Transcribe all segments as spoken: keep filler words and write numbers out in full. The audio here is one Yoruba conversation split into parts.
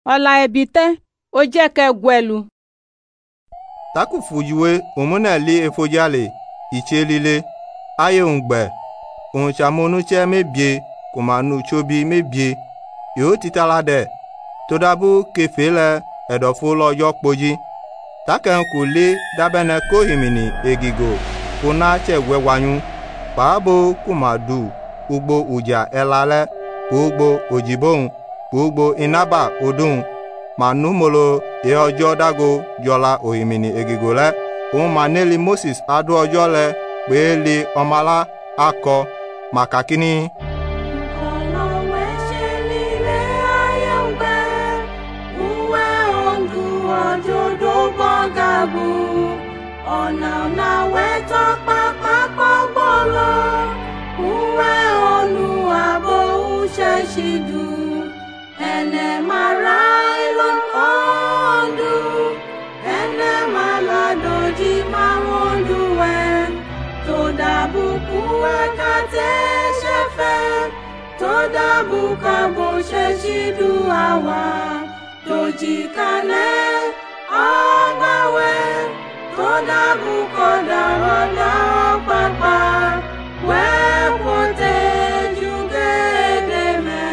Ola ebite o je ke gwelu. Taku fujiwe umuna li efojale ichelile aye ungbe un chamonu che mebie kumanu chobi mebie yo titalade todabu kefele edofolo yokpoji taken kuli dabene kohimini egigo kuna che wewanyu paabo kumadu ugbo uja elale ugbo ojibon ugbo inaba odun manumolo e ojo dago jola ohimini egigo le un maneli Moses adu ojo le peli omala ako makakini Ona na weto papa pabolo uwe onu abo usheshidu ene marailon ondu ene maladoji marondu we toda buku ekate shefe toda buka bo sheshidu awa doji kane agawe toda bukoda roda papa we pote jugedeme.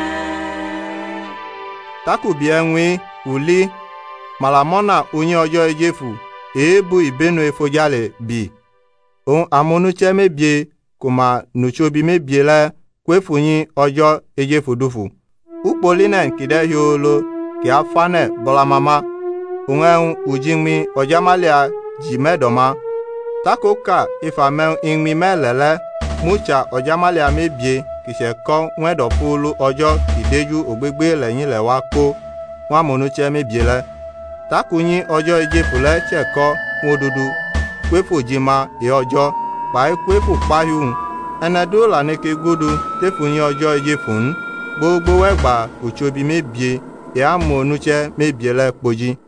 Taku bienwi uli malamona unye ojo ejefu ebu ibenu efojale bi on amonu che mebie kuma nuchobi mebie la kwefunyi ojo ejefu dufu ukpolinen kide hiolo ki afane bolamama unwen ujingmi ojamalia jimedoma takoka ifamen ingmi melele mucha ojamalia mebie kise kon wedo fulu ojo kideju ogbegbe leyin lewa ko wa monuche mebie le takunyi ojo ejefule cheko wodudu kwefu jima e ojo pai kwefu pahun enedo la neke gudu tefunyi ojo ejefun gbogbo wegba uchobi mebie e amonuche mebie le poji